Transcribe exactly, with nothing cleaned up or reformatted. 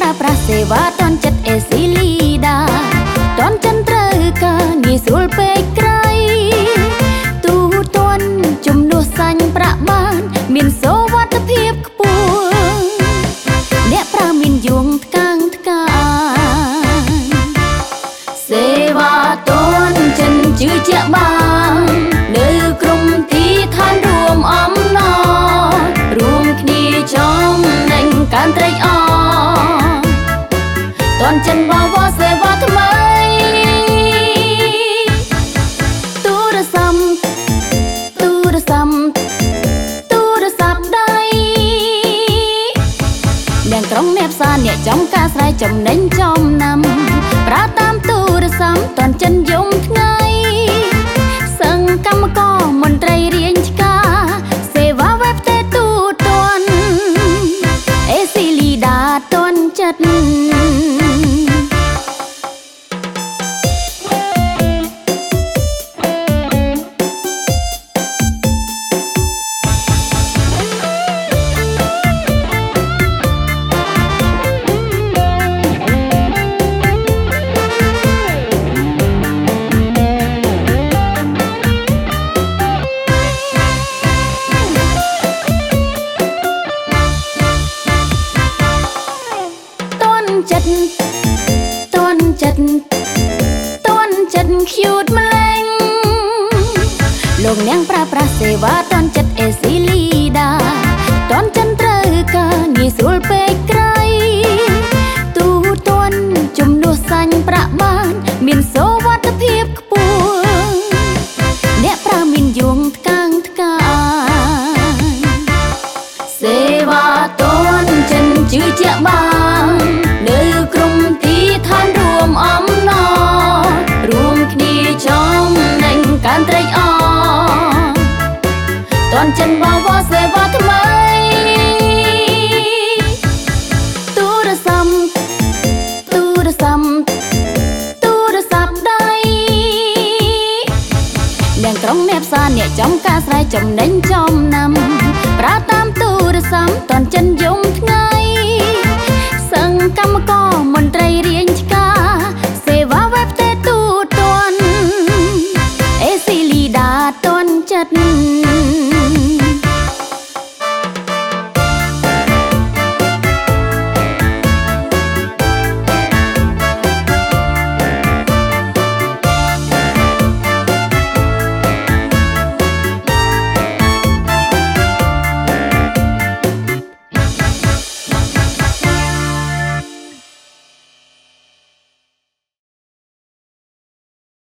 ប្រើប្រាស់សេវាតន់ចិត្តអេស៊ីលីដាតន់ចិនត្រូវការងាយស្រួលពេកក្រៃទូទាន់ជំនួសសាញ់ប្រាក់បានមានសុវត្ថិភាពខ្ពស់អ្នកប្រើមានយងថ្កាងថ្កាសេវាតន់ចិនជឿជាក់បាននៅក្រុមទីឋានរួមអំណររួមគ្នាចំណេញការត្រេកអរតន់ចិនបវរសេវាថ្មីទូរស័ព្ទទូរស័ព្ទទូរស័ព្ទដៃអ្នកក្រុងអ្នកផ្សារអ្នកចំការស្រ័យចំណេញចំណាំប្រើតាមទូរស័ព្ទតន់ចិនយំថ្ងៃសឹងកម្មករមន្ត្រីរាជការសេវាវេបទេទូទាន់អេស៊ីលីដាតន់ចិត្តចិត្តតន់ចិត្តតន់ចិត្ត cute ម្លេងលោកអ្នកប្រើប្រាស់សេវាតន់ចិត្តអេស៊ីលីដាតន់ចិនត្រូវការងាយស្រួលពេកក្រៃទូទាន់ជំនួសសាញ់ប្រាក់បានមានសុវត្ថិភាពខ្ពស់អ្នកប្រើមានយងថ្កាងថ្កាសេវាតន់ចិនជឿជាក់បាននៅក្រុមទីឋានរួមអំណររួមគ្នាចំណេញការត្រេកអរតន់ចិនបវរសេវាថ្មីទូរស័ព្ទទូរស័ព្ទទូរស័ព្ទដៃអ្នកក្រុងអ្នកផ្សារអ្នកចំការស្រ័យចំណេញចំណាំប្រើតាមទូរស័ព្ទតន់ចិនយំថ្ងៃសឹងកម្មករមន្ត្រីរាជ